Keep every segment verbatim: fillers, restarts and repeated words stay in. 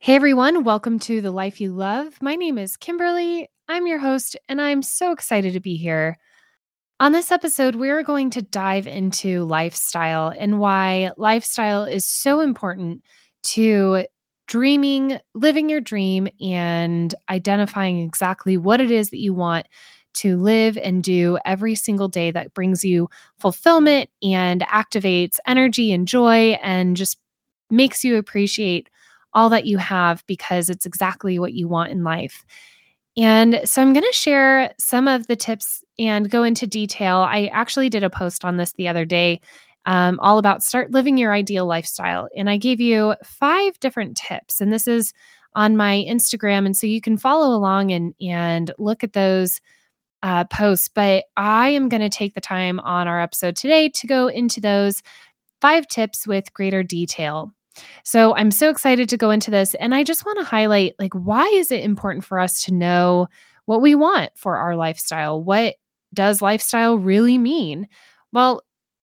Hey everyone, welcome to The Life You Love. My name is Kimberly. I'm your host, and I'm so excited to be here. On this episode, we're going to dive into lifestyle and why lifestyle is so important to dreaming, living your dream, and identifying exactly what it is that you want to live and do every single day that brings you fulfillment and activates energy and joy and just makes you appreciate all that you have because it's exactly what you want in life. And so I'm going to share some of the tips and go into detail. I actually did a post on this the other day, um, all about start living your ideal lifestyle. And I gave you five different tips. And this is on my Instagram. And so you can follow along and, and look at those uh, posts. But I am going to take the time on our episode today to go into those five tips with greater detail. So I'm so excited to go into this. And I just want to highlight, like, why is it important for us to know what we want for our lifestyle? What does lifestyle really mean? Well,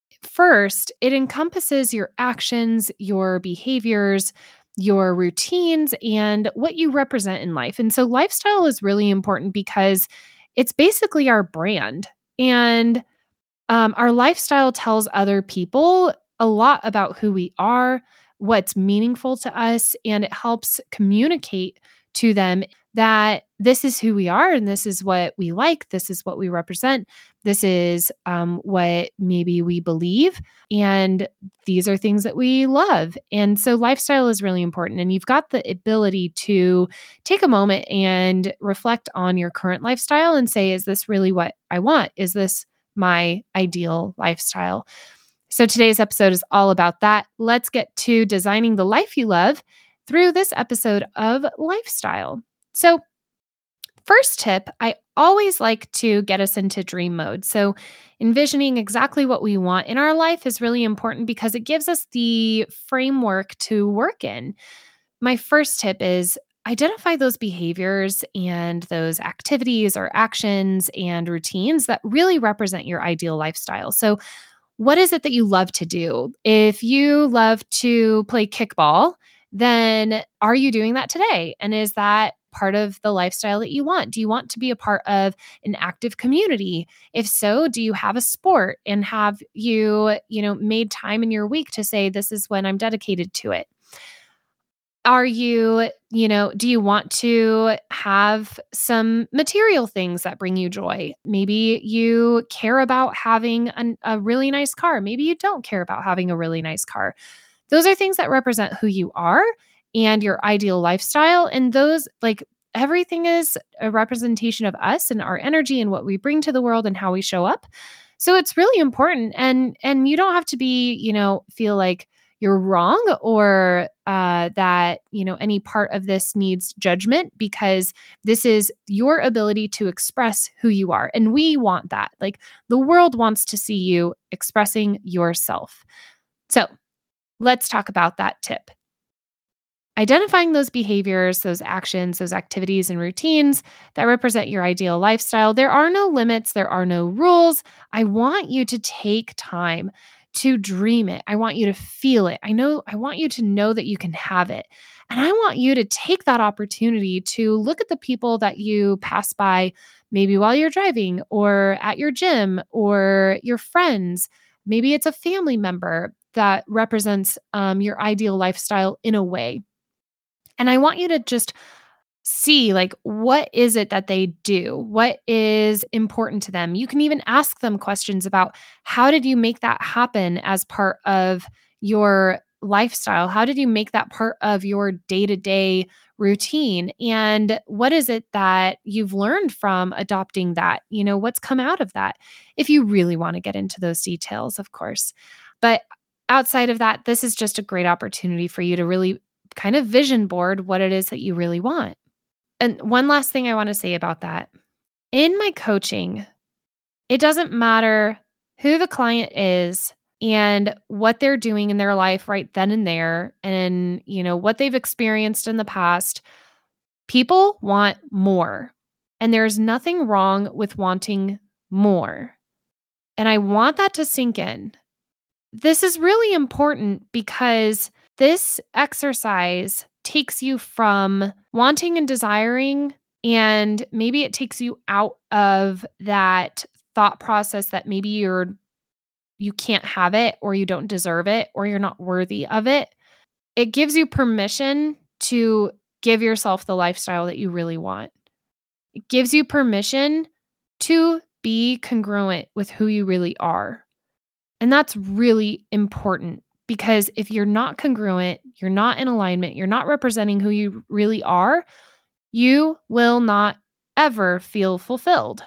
first, it encompasses your actions, your behaviors, your routines, and what you represent in life. And so lifestyle is really important because it's basically our brand. And um, our lifestyle tells other people a lot about who we are, what's meaningful to us, and it helps communicate to them that this is who we are and this is what we like, this is what we represent, this is um, what maybe we believe, and these are things that we love. And so, lifestyle is really important, and you've got the ability to take a moment and reflect on your current lifestyle and say, is this really what I want? Is this my ideal lifestyle? So today's episode is all about that. Let's get to designing the life you love through this episode of lifestyle. So, first tip, I always like to get us into dream mode. So, envisioning exactly what we want in our life is really important because it gives us the framework to work in. My first tip is identify those behaviors and those activities or actions and routines that really represent your ideal lifestyle. So, what is it that you love to do? If you love to play kickball, then are you doing that today? And is that part of the lifestyle that you want? Do you want to be a part of an active community? If so, do you have a sport and have you, you know, made time in your week to say this is when I'm dedicated to it? Are you, you know, do you want to have some material things that bring you joy? Maybe you care about having an, a really nice car. Maybe you don't care about having a really nice car. Those are things that represent who you are and your ideal lifestyle. And those, like, everything is a representation of us and our energy and what we bring to the world and how we show up. So it's really important. And and you don't have to be, you know, feel like you're wrong or uh, that, you know, any part of this needs judgment because this is your ability to express who you are. And we want that. Like, the world wants to see you expressing yourself. So let's talk about that tip. Identifying those behaviors, those actions, those activities and routines that represent your ideal lifestyle. There are no limits, there are no rules. I want you to take time to dream it. I want you to feel it. I know I want you to know that you can have it. And I want you to take that opportunity to look at the people that you pass by maybe while you're driving or at your gym or your friends. Maybe it's a family member that represents um, your ideal lifestyle in a way. And I want you to just see, like, what is it that they do? What is important to them? You can even ask them questions about how did you make that happen as part of your lifestyle? How did you make that part of your day-to-day routine? And what is it that you've learned from adopting that? You know, what's come out of that? If you really want to get into those details, of course. But outside of that, this is just a great opportunity for you to really kind of vision board what it is that you really want. And one last thing I want to say about that. In my coaching, it doesn't matter who the client is and what they're doing in their life right then and there and, you know, what they've experienced in the past. People want more. And there's nothing wrong with wanting more. And I want that to sink in. This is really important because this exercise takes you from wanting and desiring, and maybe it takes you out of that thought process that maybe you're you can't have it or you don't deserve it or you're not worthy of it. It gives you permission to give yourself the lifestyle that you really want. It gives you permission to be congruent with who you really are. And that's really important because if you're not congruent, you're not in alignment, you're not representing who you really are, you will not ever feel fulfilled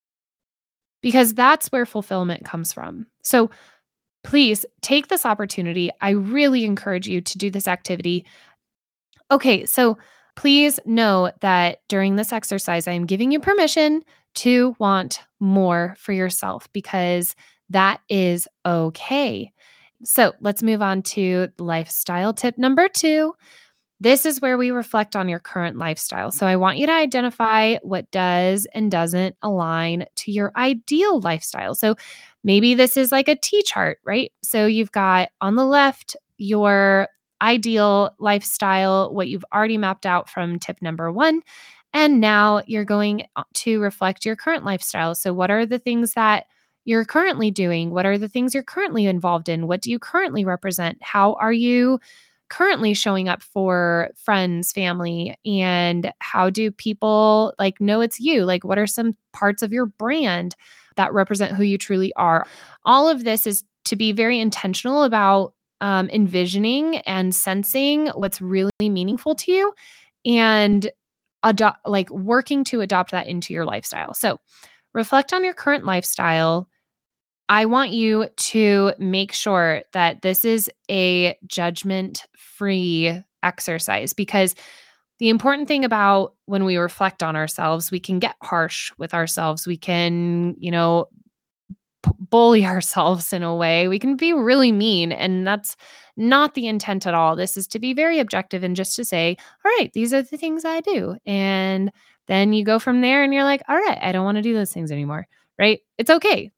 because that's where fulfillment comes from. So please take this opportunity. I really encourage you to do this activity. Okay, so please know that during this exercise, I am giving you permission to want more for yourself because that is okay. So let's move on to lifestyle tip number two. This is where we reflect on your current lifestyle. So I want you to identify what does and doesn't align to your ideal lifestyle. So maybe this is like a T chart, right? So you've got on the left your ideal lifestyle, what you've already mapped out from tip number one. And now you're going to reflect your current lifestyle. So, what are the things that you're currently doing? What are the things you're currently involved in? What do you currently represent? How are you currently showing up for friends, family? And how do people like know it's you? Like, what are some parts of your brand that represent who you truly are? All of this is to be very intentional about um, envisioning and sensing what's really meaningful to you and adopt like working to adopt that into your lifestyle. So reflect on your current lifestyle. I want you to make sure that this is a judgment free exercise because the important thing about when we reflect on ourselves, we can get harsh with ourselves. We can, you know, p- bully ourselves in a way. We can be really mean, and that's not the intent at all. This is to be very objective and just to say, all right, these are the things I do. And then you go from there and you're like, all right, I don't want to do those things anymore. Right? It's okay.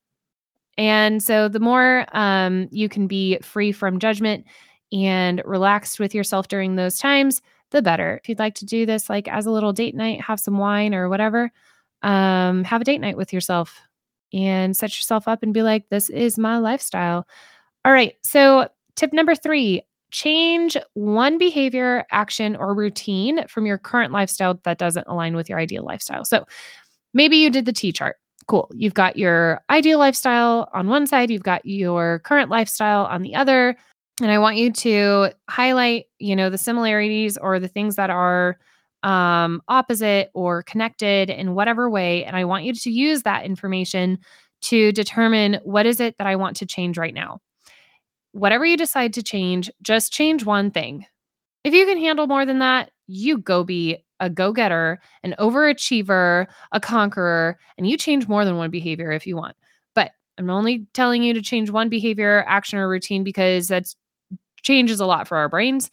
And so the more um, you can be free from judgment and relaxed with yourself during those times, the better. If you'd like to do this like as a little date night, have some wine or whatever, um, have a date night with yourself and set yourself up and be like, this is my lifestyle. All right. So tip number three, change one behavior, action, or routine from your current lifestyle that doesn't align with your ideal lifestyle. So maybe you did the T chart. Cool. You've got your ideal lifestyle on one side, you've got your current lifestyle on the other. And I want you to highlight, you know, the similarities or the things that are um, opposite or connected in whatever way. And I want you to use that information to determine what is it that I want to change right now. Whatever you decide to change, just change one thing. If you can handle more than that, you go be a go-getter, an overachiever, a conqueror, and you change more than one behavior if you want. But I'm only telling you to change one behavior, action, or routine because that changes a lot for our brains.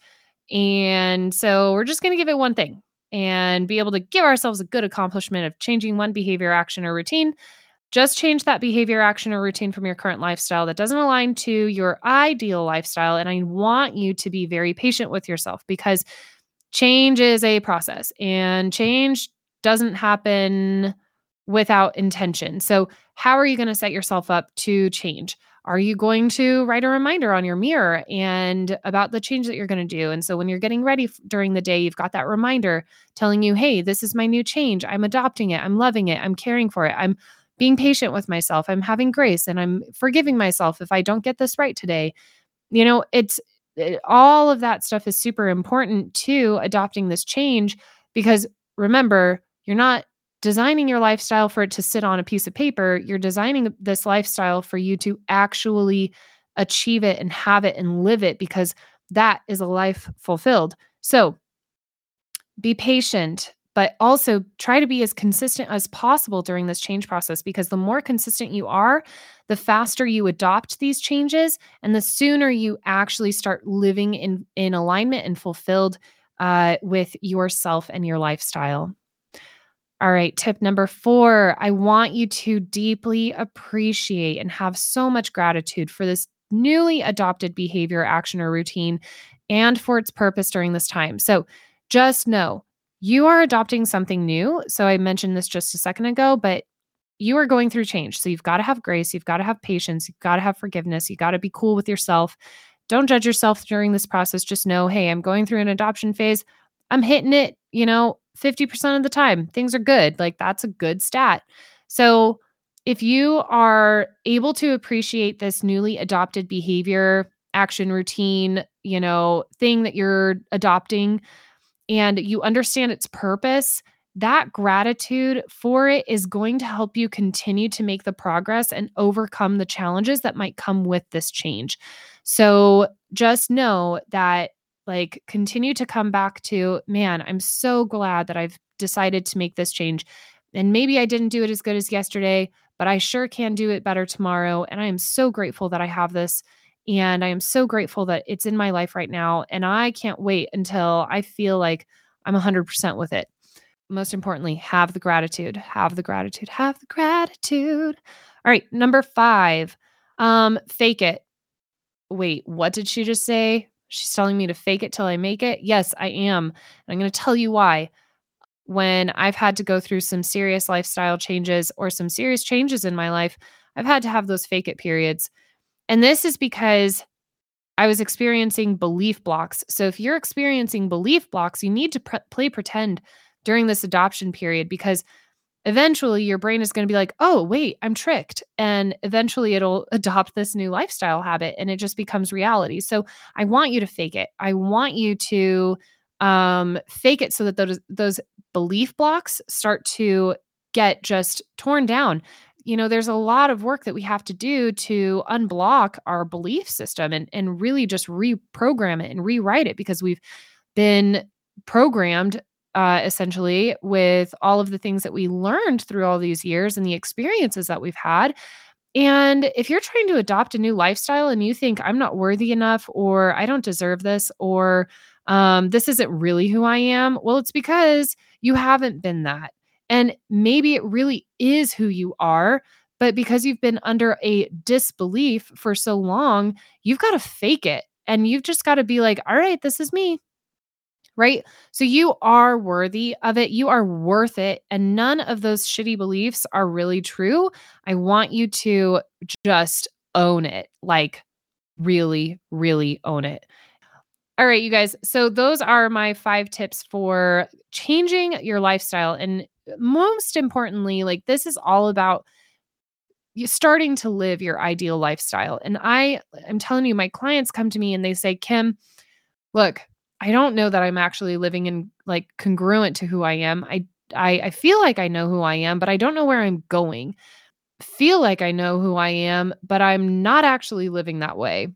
And so we're just going to give it one thing and be able to give ourselves a good accomplishment of changing one behavior, action, or routine. Just change that behavior, action, or routine from your current lifestyle that doesn't align to your ideal lifestyle. And I want you to be very patient with yourself because change is a process and change doesn't happen without intention. So, how are you going to set yourself up to change? Are you going to write a reminder on your mirror and about the change that you're going to do? And so when you're getting ready f- during the day, you've got that reminder telling you, "Hey, this is my new change. I'm adopting it. I'm loving it. I'm caring for it. I'm being patient with myself. I'm having grace and I'm forgiving myself if I don't get this right today." You know, it's it, all of that stuff is super important to adopting this change because remember, you're not designing your lifestyle for it to sit on a piece of paper. You're designing this lifestyle for you to actually achieve it and have it and live it because that is a life fulfilled. So, be patient, but also try to be as consistent as possible during this change process because the more consistent you are, the faster you adopt these changes and the sooner you actually start living in, in alignment and fulfilled uh, with yourself and your lifestyle. All right, tip number four, I want you to deeply appreciate and have so much gratitude for this newly adopted behavior, action, or routine and for its purpose during this time. So just know you are adopting something new. So I mentioned this just a second ago, but you are going through change. So you've got to have grace, you've got to have patience, you've got to have forgiveness, you got to be cool with yourself. Don't judge yourself during this process. Just know, hey, I'm going through an adoption phase. I'm hitting it, you know, fifty percent of the time. Things are good. Like that's a good stat. So if you are able to appreciate this newly adopted behavior, action routine, you know, thing that you're adopting, and you understand its purpose, that gratitude for it is going to help you continue to make the progress and overcome the challenges that might come with this change. So just know that, like, continue to come back to, man, I'm so glad that I've decided to make this change. And maybe I didn't do it as good as yesterday, but I sure can do it better tomorrow. And I am so grateful that I have this. And I am so grateful that it's in my life right now. And I can't wait until I feel like I'm one hundred percent with it. Most importantly, have the gratitude, have the gratitude, have the gratitude. All right. Number five, um, fake it. Wait, what did she just say? She's telling me to fake it till I make it. Yes, I am. And I'm going to tell you why. When I've had to go through some serious lifestyle changes or some serious changes in my life, I've had to have those fake it periods. And this is because I was experiencing belief blocks. So if you're experiencing belief blocks, you need to pre- play pretend during this adoption period, because eventually your brain is going to be like, oh, wait, I'm tricked. And eventually it'll adopt this new lifestyle habit and it just becomes reality. So I want you to fake it. I want you to um, fake it so that those, those belief blocks start to get just torn down. You know, there's a lot of work that we have to do to unblock our belief system and, and really just reprogram it and rewrite it, because we've been programmed uh, essentially with all of the things that we learned through all these years and the experiences that we've had. And if you're trying to adopt a new lifestyle and you think I'm not worthy enough, or I don't deserve this, or um, this isn't really who I am, well, it's because you haven't been that. And maybe it really is who you are, but because you've been under a disbelief for so long, you've got to fake it. And you've just got to be like, all right, this is me. Right? So you are worthy of it. You are worth it. And none of those shitty beliefs are really true. I want you to just own it. Like, really, really own it. All right, you guys. So those are my five tips for changing your lifestyle. And most importantly, like, this is all about you starting to live your ideal lifestyle. And I I'm telling you, my clients come to me and they say, Kim, look, I don't know that I'm actually living in, like, congruent to who I am. I I I feel like I know who I am, but I don't know where I'm going. Feel like I know who I am, but I'm not actually living that way.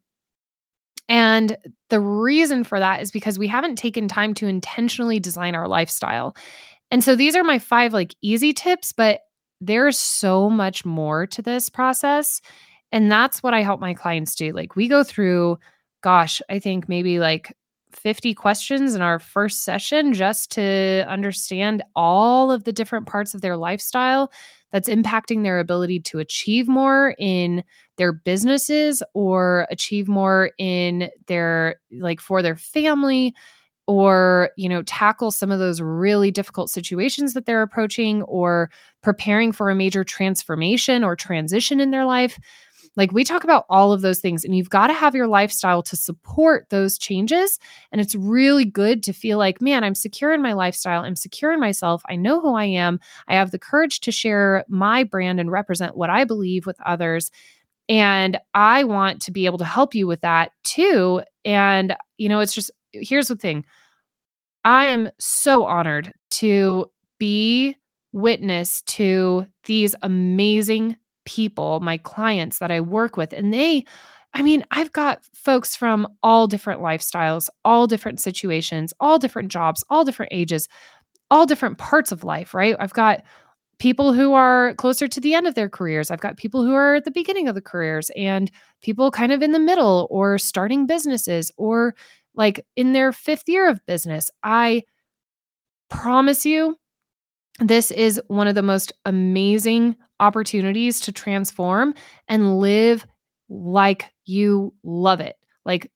And the reason for that is because we haven't taken time to intentionally design our lifestyle. And so these are my five, like, easy tips, but there's so much more to this process. And that's what I help my clients do. Like, we go through, gosh, I think maybe like fifty questions in our first session just to understand all of the different parts of their lifestyle that's impacting their ability to achieve more in their businesses, or achieve more in their, like, for their family, or, you know, tackle some of those really difficult situations that they're approaching, or preparing for a major transformation or transition in their life. Like, we talk about all of those things, and you've got to have your lifestyle to support those changes. And it's really good to feel like, man, I'm secure in my lifestyle. I'm secure in myself. I know who I am. I have the courage to share my brand and represent what I believe with others. And I want to be able to help you with that too. And, you know, it's just, here's the thing. I am so honored to be witness to these amazing people, my clients that I work with. And they, I mean, I've got folks from all different lifestyles, all different situations, all different jobs, all different ages, all different parts of life, right? I've got people who are closer to the end of their careers. I've got people who are at the beginning of the careers, and people kind of in the middle, or starting businesses, or like in their fifth year of business. I promise you, this is one of the most amazing opportunities to transform and live like you love it. Like,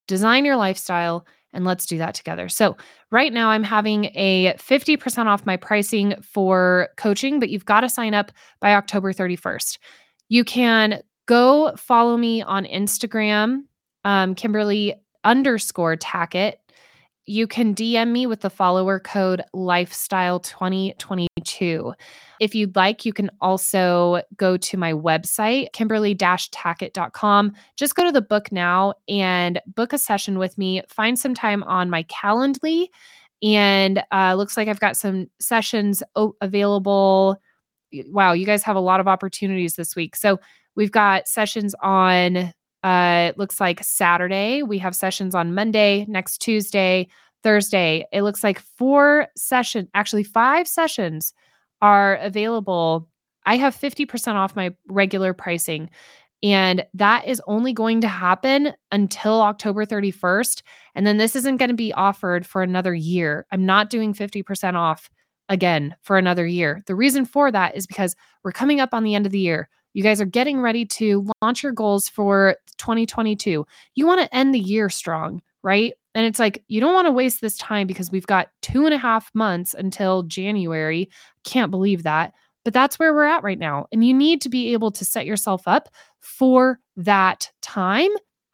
design your lifestyle, and let's do that together. So right now I'm having a fifty percent off my pricing for coaching, but you've got to sign up by October thirty-first. You can go follow me on Instagram, um, Kimberly underscore Tackett. You can D M me with the follower code lifestyle twenty twenty-two. If you'd like, you can also go to my website, kimberly dash tackett dot com. Just go to the book now and book a session with me. Find some time on my Calendly. And uh, looks like I've got some sessions o- available. Wow, you guys have a lot of opportunities this week. So we've got sessions on uh, it looks like Saturday. We have sessions on Monday, next Tuesday, Thursday. It looks like four sessions, actually five sessions are available. I have fifty percent off my regular pricing. And that is only going to happen until October thirty-first. And then this isn't going to be offered for another year. I'm not doing fifty percent off again for another year. The reason for that is because we're coming up on the end of the year. You guys are getting ready to launch your goals for twenty twenty-two. You want to end the year strong, right? And it's like, you don't want to waste this time because we've got two and a half months until January. Can't believe that. But that's where we're at right now. And you need to be able to set yourself up for that time.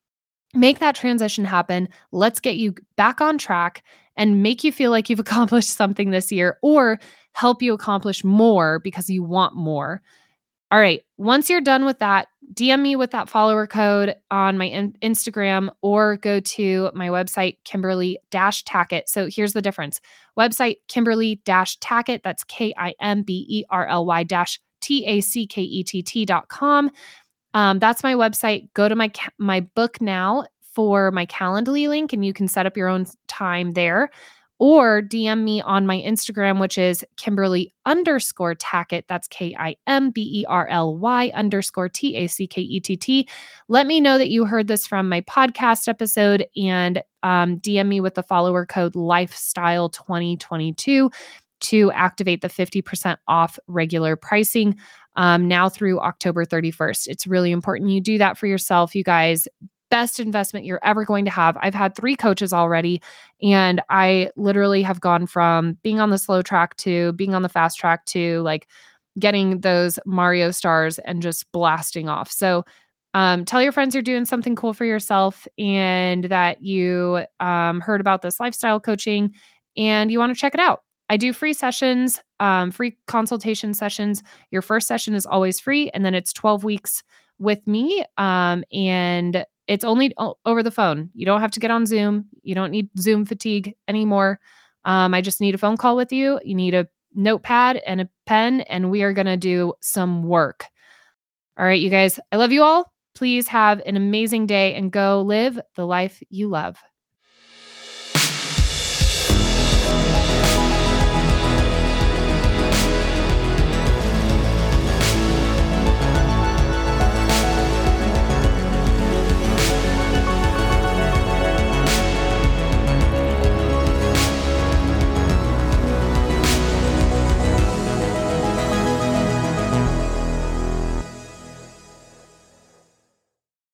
Make that transition happen. Let's get you back on track and make you feel like you've accomplished something this year, or help you accomplish more because you want more. All right. Once you're done with that, D M me with that follower code on my in- Instagram, or go to my website, Kimberly Tackett. So here's the difference. Website, Kimberly Tackett. That's K I M B E R L Y dash T A C K E T T dot com. Um, that's my website. Go to my ca- my book now for my Calendly link, and you can set up your own time there. Or D M me on my Instagram, which is Kimberly underscore Tackett. That's K I M B E R L Y underscore T A C K E T T. Let me know that you heard this from my podcast episode, and um, D M me with the follower code lifestyle twenty twenty-two to activate the fifty percent off regular pricing um, now through October thirty-first. It's really important you do that for yourself, you guys. Best investment you're ever going to have. I've had three coaches already, and I literally have gone from being on the slow track to being on the fast track to like getting those Mario stars and just blasting off. So um, tell your friends you're doing something cool for yourself, and that you um, heard about this lifestyle coaching and you want to check it out. I do free sessions, um, free consultation sessions. Your first session is always free, and then it's twelve weeks with me. Um, and it's only o- over the phone. You don't have to get on Zoom. You don't need Zoom fatigue anymore. Um, I just need a phone call with you. You need a notepad and a pen, and we are going to do some work. All right, you guys, I love you all. Please have an amazing day and go live the life you love.